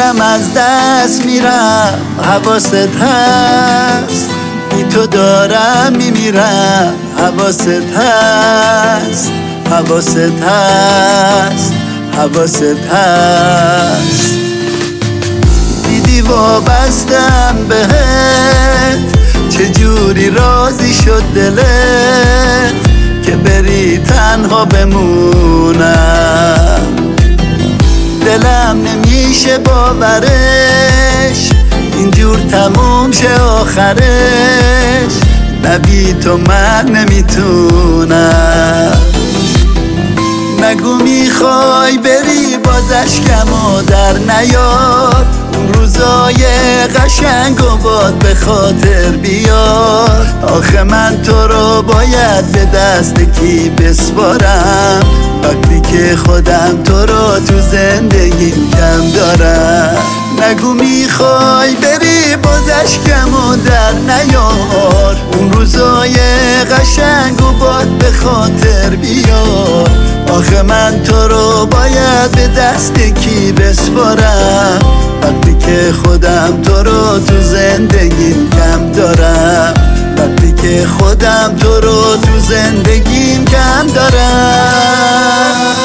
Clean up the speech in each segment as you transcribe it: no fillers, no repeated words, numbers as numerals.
دارم از دست میرم، حواست هست؟ بی تو دارم میمیرم، حواست هست؟ حواست هست؟ حواست هست؟ دیدی وابستم بهت، چجوری راضی شد دلت که بری تنها بمونم؟ دلم نمیشه باورش اینجور تموم شه آخرش، نبی تو من نمیتونم. نگو میخوای بری باز اشکمو در نیار، اون روزای قشنگ و باد به خاطر بیار. آخه من تو رو باید به دست کی بسپارم وقتی که خودم تو رو تو زندگیم کم دارم؟ نگو میخوای بری باز اشکمو در نیار، اون روزای قشنگ و باد به خاطر بیار. آخه من تو رو باید به دست کی بسپارم وقتی که خودم تو رو تو زندگیم کم دارم؟ وقتی که خودم تو رو تو زندگیم کم دارم.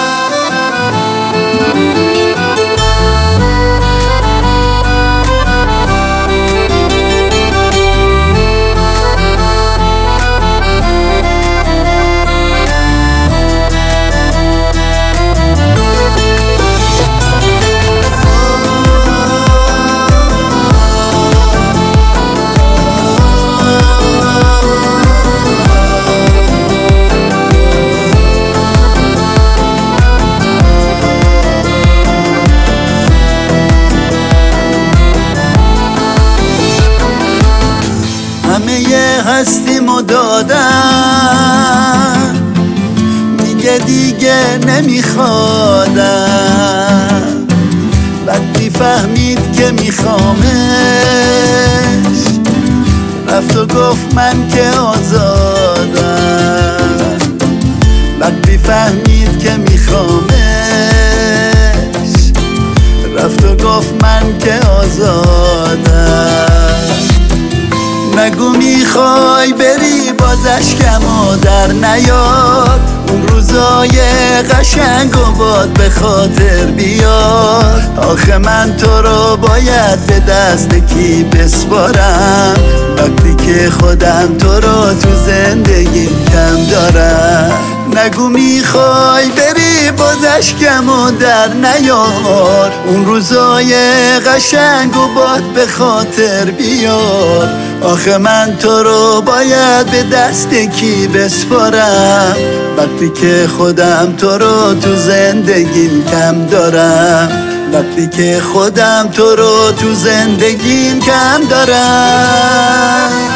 همه هستیمو دادم، میگه دیگه نمیخوادم. وقتی فهمید که میخوامش رفت و گفت من که آزادم. وقتی فهمید که میخوامش رفت و گفت من که آزادم. نگو میخوای بری باز اشکمو در نیار، اون روزای قشنگ و باد به خاطر بیار. آخه من تو رو باید به دست کی بسپارم وقتی که خودم تو رو تو زندگیم کم دارم؟ نگو میخوای بری باز اشکمو در نیار، اون روزای قشنگ و باد به خاطر بیار. آخه من تو رو باید به دست کی بسپارم وقتی که خودم تو رو تو زندگیم کم دارم؟ وقتی که خودم تو رو تو زندگیم کم دارم.